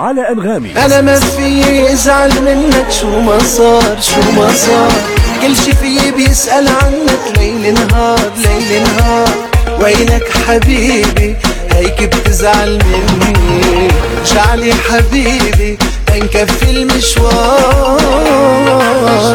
على أنغامي. أنا ما في يزعل منك شو ما صار شو ما صار، كل شي في بيسأل عنك ليل نهار ليل نهار. وينك حبيبي هيك بتزعل مني، شعلي حبيبي تنكفي المشوار.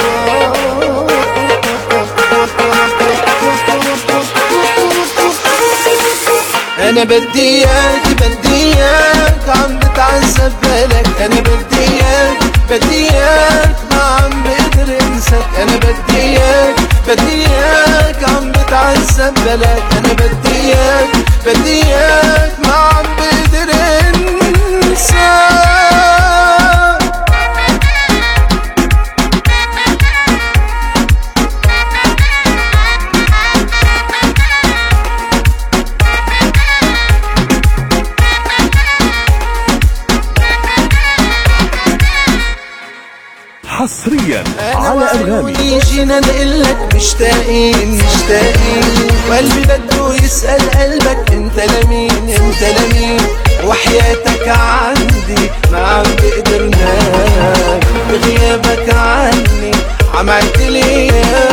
أنا بدي إياك بدي إياك عم بتعذب بالك. أنا بدي إياك بدي إياك ما عم بقدر انساك. أنا بدي إياك بدي إياك عم بتعذب بالك. أنا بدي إياك بدي إياك ما عم بقدر انساك. حصريا على أنغامي. جينا نقلك مشتاقين مشتاقين، وقلبي بده يسأل قلبك انت لمين انت لمين. وحياتك عندي ما عم بقدر نام، بغيابك عني عملت لي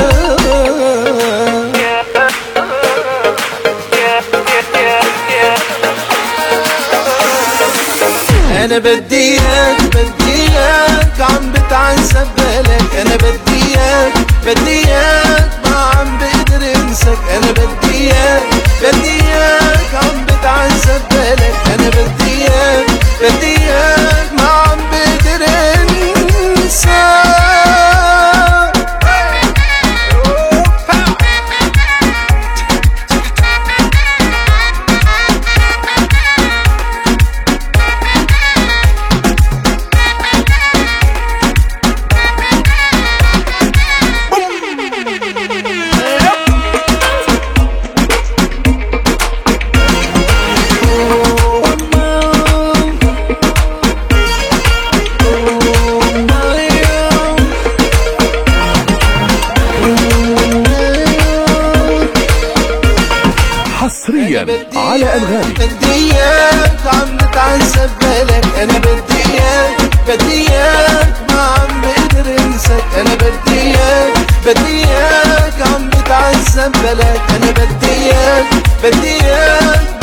أنا بدي إياك بدي إياك عم بتعذب بالك. أنا بدي إياك بدي إياك ما عم بقدر انساك. أنا بدي إياك بدي إياك عم بتعذب بالك. أنا بدي إياك بدي إياك ما عم بقدر انساك. حصريا على أنغامي. بدي إياك عم بتعذب بالك. أنا بدي إياك بدي إياك ما عم بقدر انساك. أنا بدي إياك بدي إياك عم بتعذب بالك. أنا بدي إياك بدي إياك